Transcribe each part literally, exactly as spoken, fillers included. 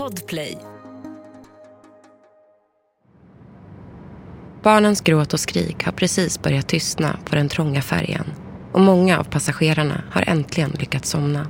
Podplay. Barnens gråt och skrik har precis börjat tystna på den trånga färjan och många av passagerarna har äntligen lyckats somna.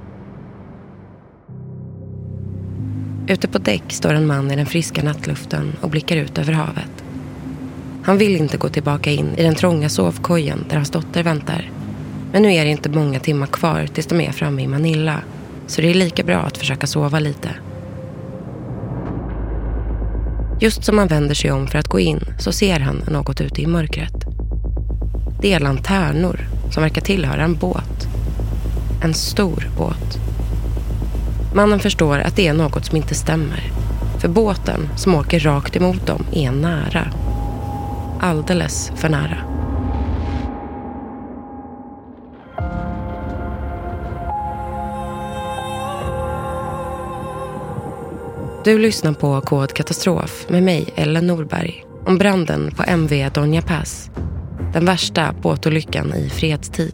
Ute på däck står en man i den friska nattluften och blickar ut över havet. Han vill inte gå tillbaka in i den trånga sovkojen där hans dotter väntar. Men nu är det inte många timmar kvar tills de är framme i Manila, så det är lika bra att försöka sova lite. Just som han vänder sig om för att gå in så ser han något ute i mörkret. Det är lanternor som verkar tillhöra en båt. En stor båt. Mannen förstår att det är något som inte stämmer. För båten som åker rakt emot dem är nära. Alldeles för nära. Du lyssnar på Kod Katastrof med mig, Ellen Norberg, om branden på M V Doña Paz. Den värsta båtolyckan i fredstid.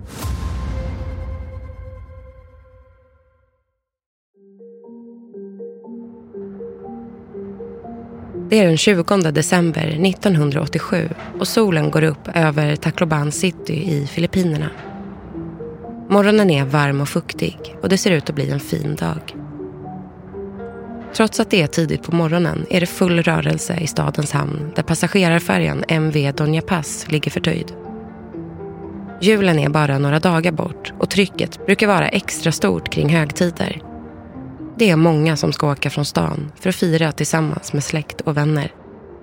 Det är den tjugonde december nittonhundraåttiosju och solen går upp över Tacloban City i Filippinerna. Morgonen är varm och fuktig och det ser ut att bli en fin dag. Trots att det är tidigt på morgonen är det full rörelse i stadens hamn där passagerarfärjan M V Doña Paz ligger förtöjd. Julen är bara några dagar bort och trycket brukar vara extra stort kring högtider. Det är många som ska åka från stan för att fira tillsammans med släkt och vänner.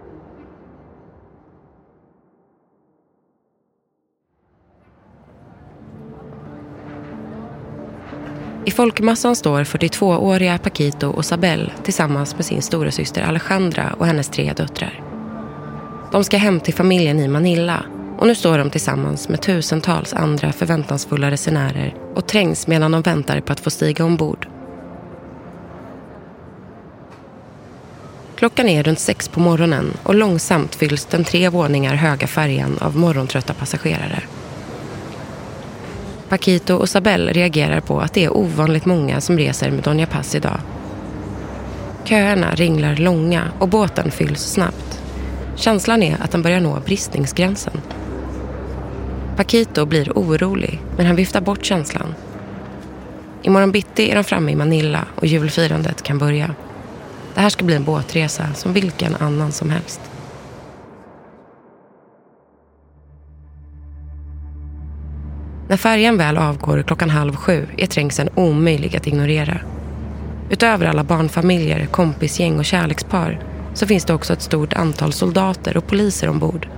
I folkmassan står fyrtiotvååriga Paquito och Sabel tillsammans med sin stora syster Alejandra och hennes tre döttrar. De ska hem till familjen i Manila och nu står de tillsammans med tusentals andra förväntansfulla resenärer och trängs medan de väntar på att få stiga ombord. Klockan är runt sex på morgonen och långsamt fylls den tre våningar höga färjan av morgontrötta passagerare. Paquito och Sabel reagerar på att det är ovanligt många som reser med Doña Paz idag. Köerna ringlar långa och båten fylls snabbt. Känslan är att den börjar nå bristningsgränsen. Paquito blir orolig, men han viftar bort känslan. Imorgon bitti är de framme i Manila och julfirandet kan börja. Det här ska bli en båtresa som vilken annan som helst. När färjan väl avgår klockan halv sju är trängseln omöjlig att ignorera. Utöver alla barnfamiljer, kompisgäng och kärlekspar så finns det också ett stort antal soldater och poliser ombord.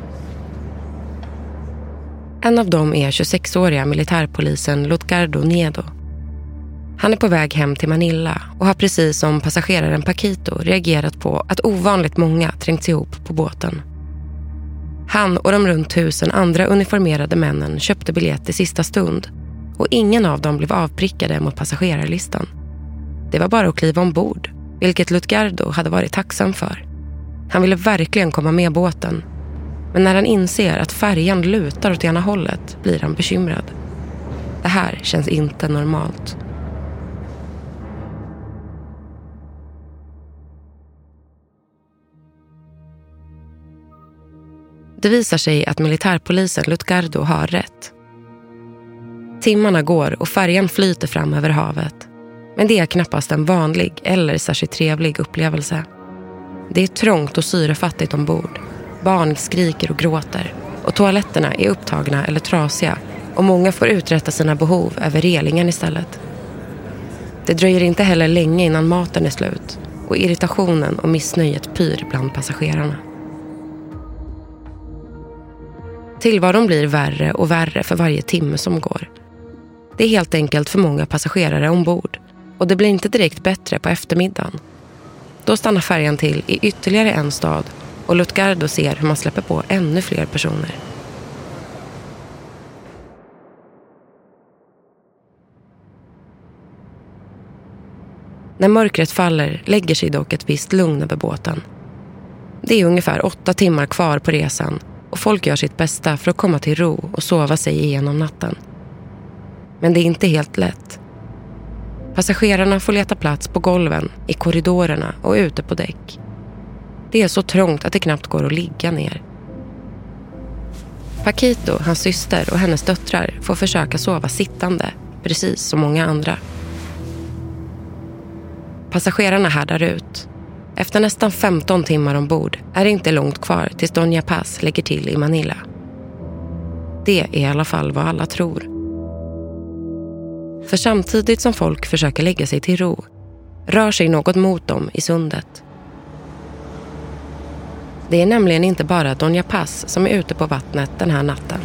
En av dem är tjugosexåriga militärpolisen Lutgardo Nieto. Han är på väg hem till Manila och har precis som passageraren Paquito reagerat på att ovanligt många trängts ihop på båten. Han och de runt tusen andra uniformerade männen köpte biljett i sista stund och ingen av dem blev avprickade mot passagerarlistan. Det var bara att kliva ombord, vilket Lutgardo hade varit tacksam för. Han ville verkligen komma med båten, men när han inser att färjan lutar åt ena hållet blir han bekymrad. Det här känns inte normalt. Det visar sig att militärpolisen Lutgardo har rätt. Timmarna går och färjan flyter fram över havet. Men det är knappast en vanlig eller särskilt trevlig upplevelse. Det är trångt och syrefattigt ombord. Barn skriker och gråter. Och toaletterna är upptagna eller trasiga. Och många får uträtta sina behov över relingen istället. Det dröjer inte heller länge innan maten är slut. Och irritationen och missnöjet pyr bland passagerarna. Tillvaron blir värre och värre för varje timme som går. Det är helt enkelt för många passagerare ombord och det blir inte direkt bättre på eftermiddagen. Då stannar färjan till i ytterligare en stad och Lutgardo ser hur man släpper på ännu fler personer. När mörkret faller lägger sig dock ett visst lugn över båten. Det är ungefär åtta timmar kvar på resan och folk gör sitt bästa för att komma till ro och sova sig igenom natten. Men det är inte helt lätt. Passagerarna får leta plats på golven, i korridorerna och ute på däck. Det är så trångt att det knappt går att ligga ner. Paquito, hans syster och hennes döttrar får försöka sova sittande, precis som många andra. Passagerarna härdar ut. Efter nästan femton timmar ombord är det inte långt kvar tills Doña Paz lägger till i Manila. Det är i alla fall vad alla tror. För samtidigt som folk försöker lägga sig till ro rör sig något mot dem i sundet. Det är nämligen inte bara Doña Paz som är ute på vattnet den här natten.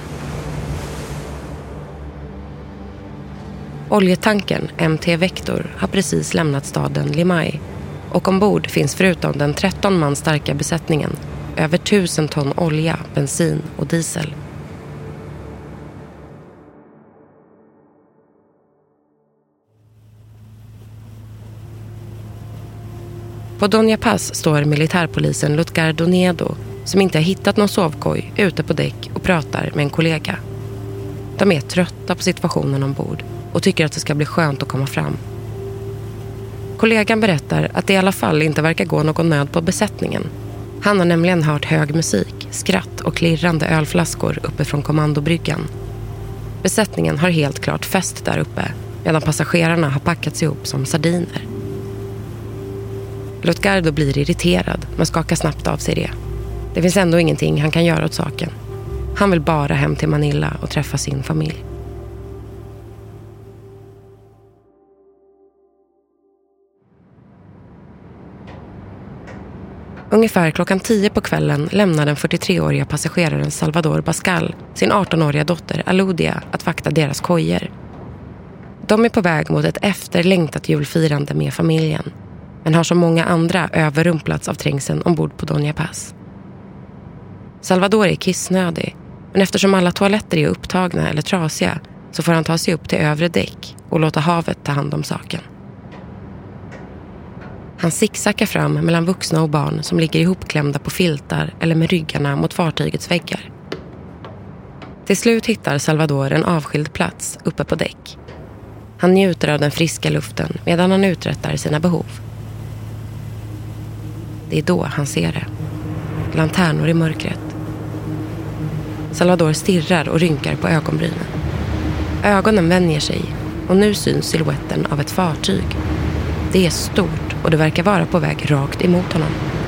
Oljetanken M T Vector har precis lämnat staden Limay och ombord finns förutom den tretton man starka besättningen över tusen ton olja, bensin och diesel. På Doña Paz står militärpolisen Lutgardo Nedo som inte har hittat någon sovkoj ute på däck och pratar med en kollega. De är trötta på situationen ombord och tycker att det ska bli skönt att komma fram. Kollegan berättar att det i alla fall inte verkar gå någon nöd på besättningen. Han har nämligen hört hög musik, skratt och klirrande ölflaskor uppe från kommandobryggan. Besättningen har helt klart fest där uppe medan passagerarna har packats ihop som sardiner. Lutgardo blir irriterad men skakar snabbt av sig det. Det finns ändå ingenting han kan göra åt saken. Han vill bara hem till Manila och träffa sin familj. Ungefär klockan tio på kvällen lämnar den fyrtiotreåriga passageraren Salvador Bascal sin artonåriga dotter Aludia att vakta deras kojer. De är på väg mot ett efterlängtat julfirande med familjen, men har som många andra överrumplats av trängseln ombord på Doña Paz. Salvador är kissnödig, men eftersom alla toaletter är upptagna eller trasiga så får han ta sig upp till övre däck och låta havet ta hand om saken. Han zigzaggar fram mellan vuxna och barn som ligger ihopklämda på filtar eller med ryggarna mot fartygets väggar. Till slut hittar Salvador en avskild plats uppe på däck. Han njuter av den friska luften medan han uträttar sina behov. Det är då han ser det. Lanternor i mörkret. Salvador stirrar och rynkar på ögonbrynen. Ögonen vänjer sig och nu syns silhuetten av ett fartyg. Det är stort och det verkar vara på väg rakt emot honom.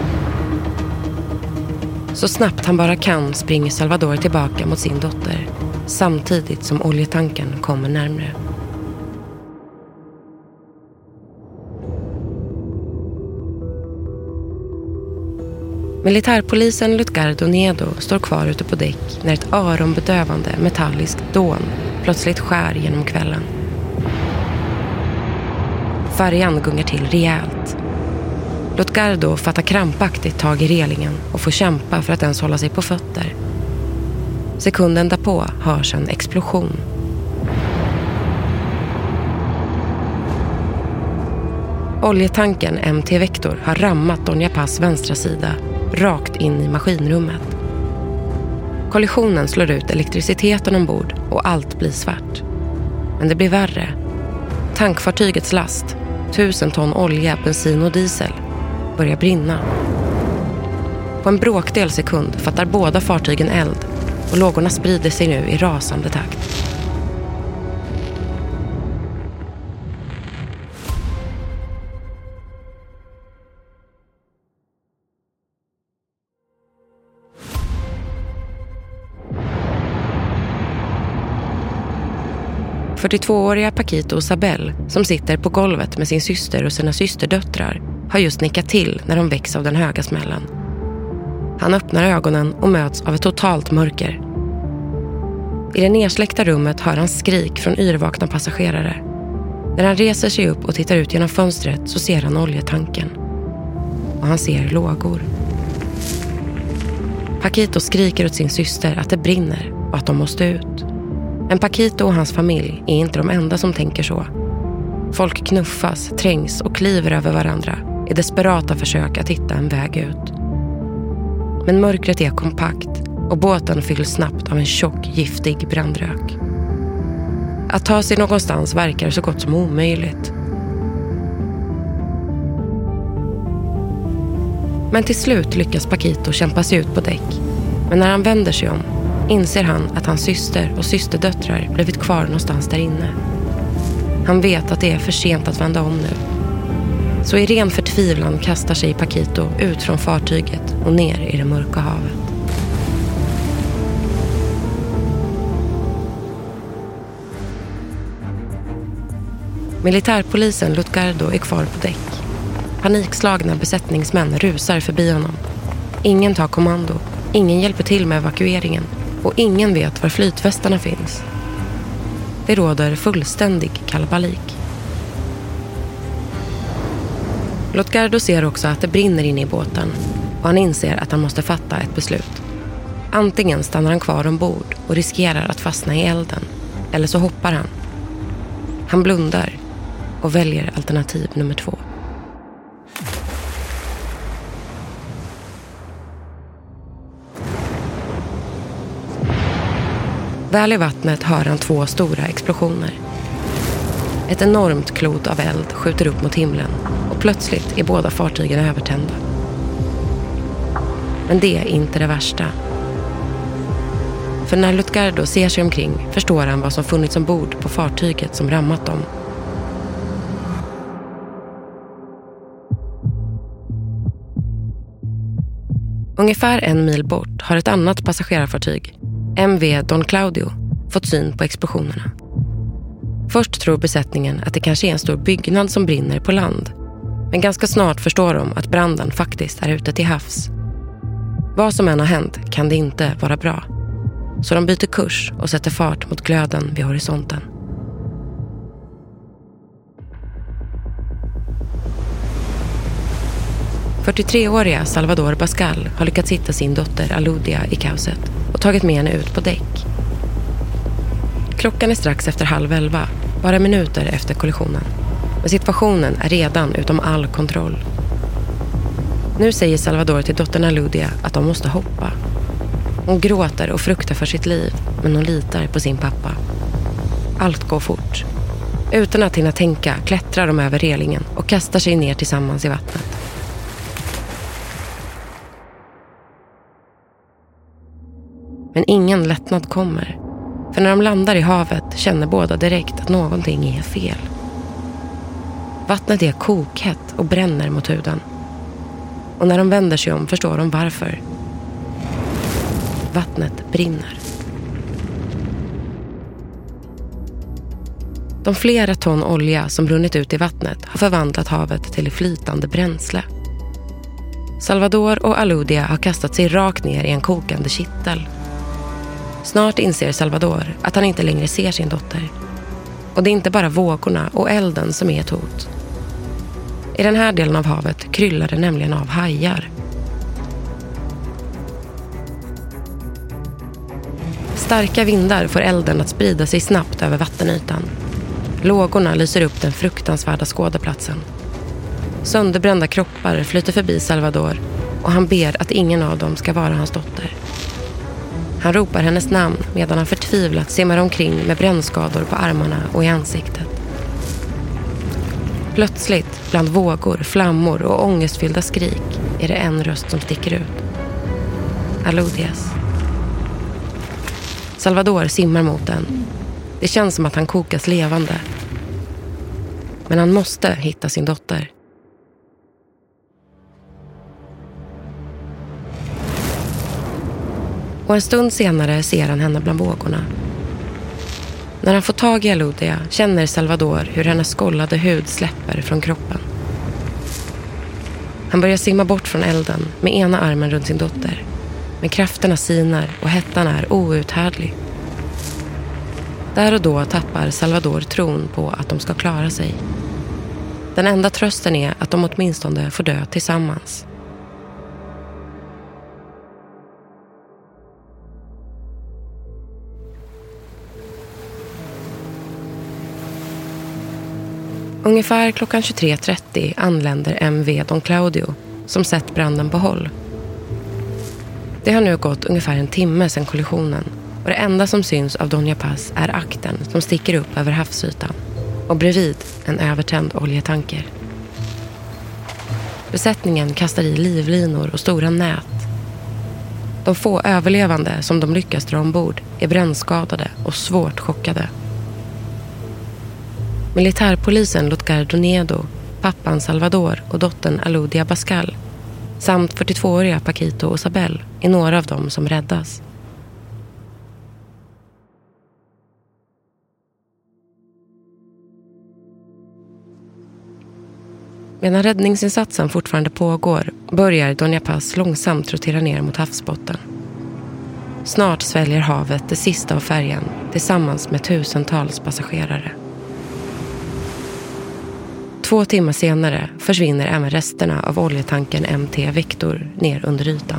Så snabbt han bara kan springer Salvador tillbaka mot sin dotter, samtidigt som oljetanken kommer närmare. Militärpolisen Lutgardo Nedo står kvar ute på däck när ett öronbedövande metalliskt dån plötsligt skär genom kvällen. Färjan gungar till rejält. Lutgardo fattar krampaktigt tag i relingen och får kämpa för att ens hålla sig på fötter. Sekunden därpå hörs en explosion. Oljetanken M T Vector har rammat Doña Paz vänstra sida rakt in i maskinrummet. Kollisionen slår ut elektriciteten ombord och allt blir svart. Men det blir värre. Tankfartygets last, tusen ton olja, bensin och diesel, börjar brinna. På en bråkdel sekund fattar båda fartygen eld och lågorna sprider sig nu i rasande takt. fyrtiotvååriga Paquito Sabel, som sitter på golvet med sin syster och sina systerdöttrar, har just nickat till när de väcks av den höga smällen. Han öppnar ögonen och möts av ett totalt mörker. I det nedsläckta rummet hör han skrik från yrvakna passagerare. När han reser sig upp och tittar ut genom fönstret så ser han oljetanken. Och han ser lågor. Paquito skriker åt sin syster att det brinner och att de måste ut. Men Paquito och hans familj är inte de enda som tänker så. Folk knuffas, trängs och kliver över varandra i desperata försök att hitta en väg ut. Men mörkret är kompakt och båten fylls snabbt av en tjock, giftig brandrök. Att ta sig någonstans verkar så gott som omöjligt. Men till slut lyckas Paquito kämpa sig ut på däck. Men när han vänder sig om inser han att hans syster och systerdöttrar blivit kvar någonstans där inne. Han vet att det är för sent att vända om nu. Så i ren förtvivlan kastar sig Paquito ut från fartyget och ner i det mörka havet. Militärpolisen Lutgardo är kvar på däck. Panikslagna besättningsmän rusar förbi honom. Ingen tar kommando, ingen hjälper till med evakueringen och ingen vet var flytvästarna finns. Det råder fullständig kalabalik. Lutgardo ser också att det brinner inne i båten och han inser att han måste fatta ett beslut. Antingen stannar han kvar ombord och riskerar att fastna i elden, eller så hoppar han. Han blundar och väljer alternativ nummer två. Väl i vattnet hör han två stora explosioner. Ett enormt klot av eld skjuter upp mot himlen och plötsligt är båda fartygen övertända. Men det är inte det värsta. För när Lutgardo ser sig omkring förstår han vad som funnits ombord på fartyget som rammat dem. Ungefär en mil bort har ett annat passagerarfartyg, M V Don Claudio, fått syn på explosionerna. Först tror besättningen att det kanske är en stor byggnad som brinner på land. Men ganska snart förstår de att branden faktiskt är ute till havs. Vad som än har hänt kan det inte vara bra. Så de byter kurs och sätter fart mot glöden vid horisonten. fyrtiotreåriga Salvador Bascal har lyckats hitta sin dotter Aludia i kaoset och tagit med henne ut på däck. Klockan är strax efter halv elva, bara minuter efter kollisionen. Men situationen är redan utom all kontroll. Nu säger Salvador till dottern Aludia att de måste hoppa. Hon gråter och fruktar för sitt liv, men hon litar på sin pappa. Allt går fort. Utan att hinna tänka klättrar de över relingen och kastar sig ner tillsammans i vattnet. Men ingen lättnad kommer. För när de landar i havet känner båda direkt att någonting är fel. Vattnet är kokhett och bränner mot huden. Och när de vänder sig om förstår de varför. Vattnet brinner. De flera ton olja som runnit ut i vattnet har förvandlat havet till flytande bränsle. Salvador och Aludia har kastat sig rakt ner i en kokande kittel. Snart inser Salvador att han inte längre ser sin dotter. Och det är inte bara vågorna och elden som är ett hot. I den här delen av havet kryllar det nämligen av hajar. Starka vindar får elden att sprida sig snabbt över vattenytan. Lågorna lyser upp den fruktansvärda skådeplatsen. Sönderbrända kroppar flyter förbi Salvador och han ber att ingen av dem ska vara hans dotter. Han ropar hennes namn medan han förtvivlat simmar omkring med brännskador på armarna och i ansiktet. Plötsligt, bland vågor, flammor och ångestfyllda skrik, är det en röst som sticker ut. Aludias. Salvador simmar mot den. Det känns som att han kokas levande. Men han måste hitta sin dotter. Och en stund senare ser han henne bland vågorna. När han får tag i Aludia känner Salvador hur hennes skollade hud släpper från kroppen. Han börjar simma bort från elden med ena armen runt sin dotter. Men krafterna sinar och hettan är outhärdlig. Där och då tappar Salvador tron på att de ska klara sig. Den enda trösten är att de åtminstone får dö tillsammans. Ungefär klockan tjugotre trettio anländer M V Don Claudio som sett branden på håll. Det har nu gått ungefär en timme sedan kollisionen och det enda som syns av Doña Paz är akten som sticker upp över havsytan och bredvid en övertänd oljetanker. Besättningen kastar i livlinor och stora nät. De få överlevande som de lyckas dra ombord är brännskadade och svårt chockade. Militärpolisen Lutgar Donedo, pappan Salvador och dottern Aludia Bascal samt fyrtiotvååriga Paquito och Sabel är några av dem som räddas. Medan räddningsinsatsen fortfarande pågår börjar Doña Paz långsamt rotera ner mot havsbotten. Snart sväljer havet det sista av färjan tillsammans med tusentals passagerare. Två timmar senare försvinner även resterna av oljetankern M T Victor ner under ytan.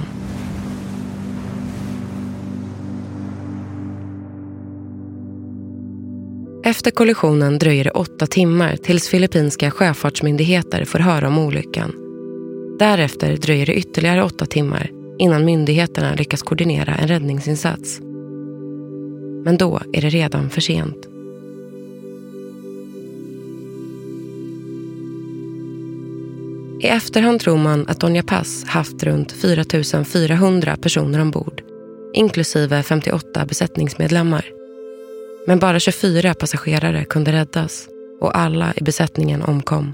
Efter kollisionen dröjer det åtta timmar tills filippinska sjöfartsmyndigheter får höra om olyckan. Därefter dröjer det ytterligare åtta timmar innan myndigheterna lyckas koordinera en räddningsinsats. Men då är det redan för sent. I efterhand tror man att Doña Paz haft runt fyra tusen fyrahundra personer ombord, inklusive femtioåtta besättningsmedlemmar. Men bara tjugofyra passagerare kunde räddas och alla i besättningen omkom.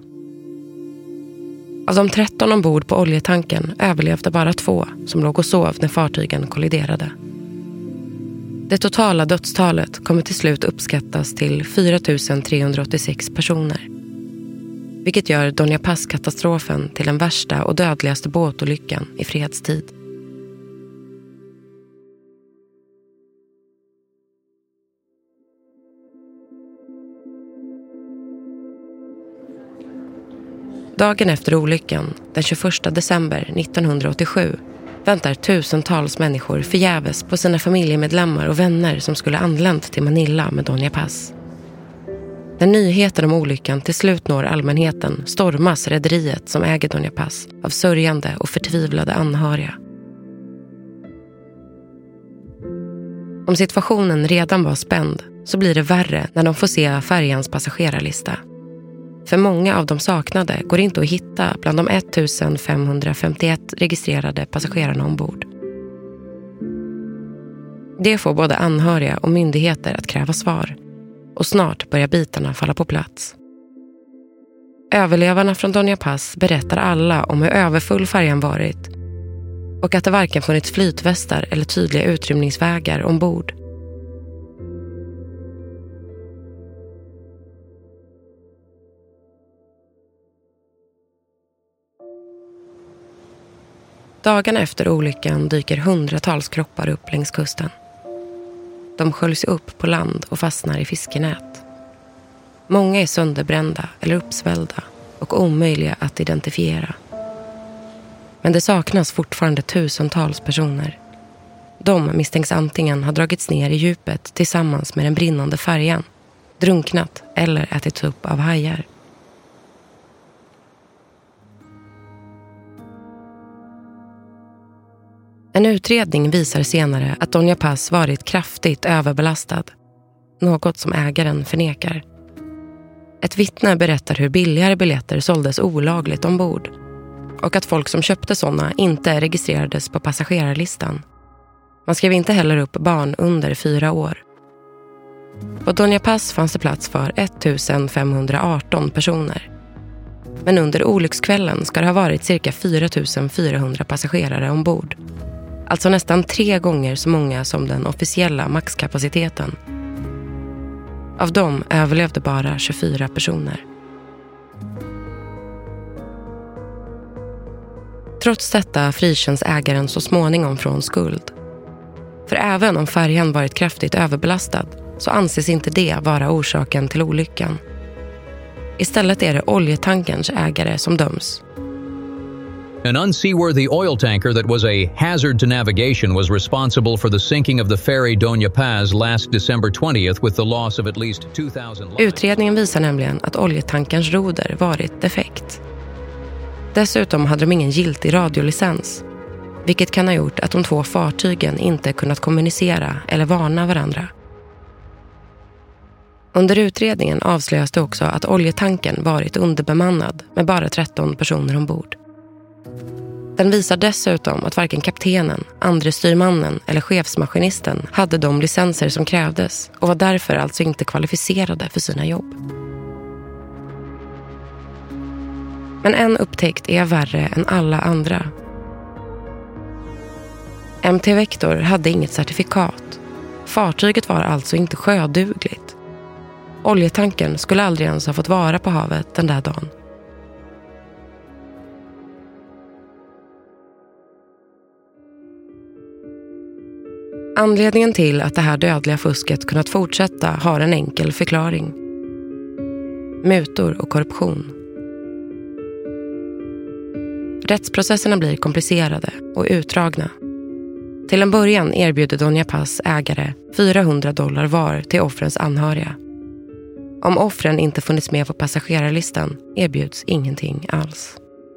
Av de tretton ombord på oljetanken överlevde bara två som låg och sov när fartygen kolliderade. Det totala dödstalet kommer till slut uppskattas till fyra tusen trehundraåttiosex personer. Vilket gör Doña Paz-katastrofen till den värsta och dödligaste båtolyckan i fredstid. Dagen efter olyckan, den tjugoförsta december nittonhundraåttiosju, väntar tusentals människor förgäves på sina familjemedlemmar och vänner som skulle anlänt till Manila med Doña Paz. När nyheten om olyckan till slut når allmänheten stormas rederiet som äger Doña Paz av sörjande och förtvivlade anhöriga. Om situationen redan var spänd så blir det värre när de får se färjans passagerarlista. För många av de saknade går inte att hitta bland de femtonhundrafemtioett registrerade passagerarna ombord. Det får både anhöriga och myndigheter att kräva svar. Och snart börjar bitarna falla på plats. Överlevarna från Doña Paz berättar alla om hur överfull färjan varit och att det varken funnits flytvästar eller tydliga utrymningsvägar ombord. Dagarna efter olyckan dyker hundratals kroppar upp längs kusten. De sköljs upp på land och fastnar i fiskenät. Många är sönderbrända eller uppsvällda och omöjliga att identifiera. Men det saknas fortfarande tusentals personer. De misstänks antingen ha dragits ner i djupet tillsammans med den brinnande färjan, drunknat eller ätits upp av hajar. En utredning visar senare att Doña Paz varit kraftigt överbelastad, något som ägaren förnekar. Ett vittne berättar hur billigare biljetter såldes olagligt ombord och att folk som köpte sådana inte registrerades på passagerarlistan. Man skrev inte heller upp barn under fyra år. På Doña Paz fanns det plats för ettusenfemhundraarton personer. Men under olyckskvällen ska det ha varit cirka fyra tusen fyrahundra passagerare ombord. Alltså nästan tre gånger så många som den officiella maxkapaciteten. Av dem överlevde bara tjugofyra personer. Trots detta frikänns ägaren så småningom från skuld. För även om färjan varit kraftigt överbelastad så anses inte det vara orsaken till olyckan. Istället är det oljetankerns ägare som döms. An unseaworthy oil tanker that was a hazard to navigation was responsible for the sinking of the ferry Doña Paz last December twentieth with the loss of at least two thousand lives. Utredningen visar nämligen att oljetankerns roder varit defekt. Dessutom hade de ingen giltig radiolicens, vilket kan ha gjort att de två fartygen inte kunnat kommunicera eller varna varandra. Under utredningen avslöjas det också att oljetanken varit underbemannad med bara tretton personer ombord. Den visar dessutom att varken kaptenen, andre styrmannen eller chefsmaskinisten hade de licenser som krävdes och var därför alltså inte kvalificerade för sina jobb. Men en upptäckt är värre än alla andra. M T Vector hade inget certifikat. Fartyget var alltså inte sjödugligt. Oljetanken skulle aldrig ens ha fått vara på havet den där dagen. Anledningen till att det här dödliga fusket kunnat fortsätta har en enkel förklaring. Mutor och korruption. Rättsprocesserna blir komplicerade och utdragna. Till en början erbjuder Doña Paz ägare fyrahundra dollar var till offrens anhöriga. Om offren inte funnits med på passagerarlistan erbjuds ingenting alls.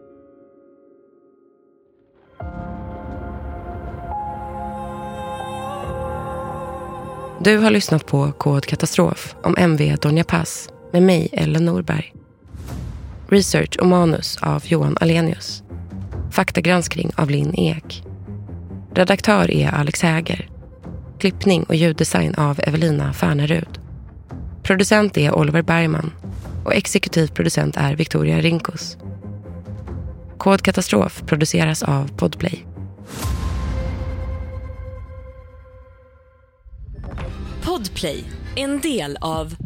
Du har lyssnat på Kod Katastrof om M V Doña Paz med mig, Ellen Norberg. Research och manus av Johan Alenius. Faktagranskning av Linn Ek. Redaktör är Alex Häger. Klippning och ljuddesign av Evelina Färnerud. Producent är Oliver Bergman. Och exekutiv producent är Victoria Rinkos. Kod Katastrof produceras av Podplay. Podplay, en del av